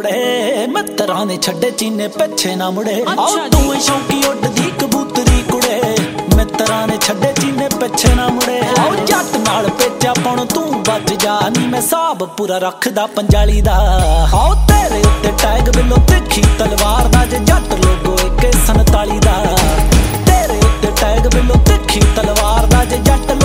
कुड़े मित्रां ने छड्डे चीने पिछे ना मुड़े। आओ तू शौकी उड़दी कबूतरी कुड़े मित्रां ने छड्डे चीने पिछे ना मुड़े। आओ जट नाल पेचा पाउण तू बच जा नी मैं साब पूरा रखदा पंजाली दा। आओ तेरे उत्ते टैग बिलो तिखी तलवार दा जे जट लोगो AK 47 दा। तेरे उत्ते टैग बिलो तिखी तलवार दा जे जट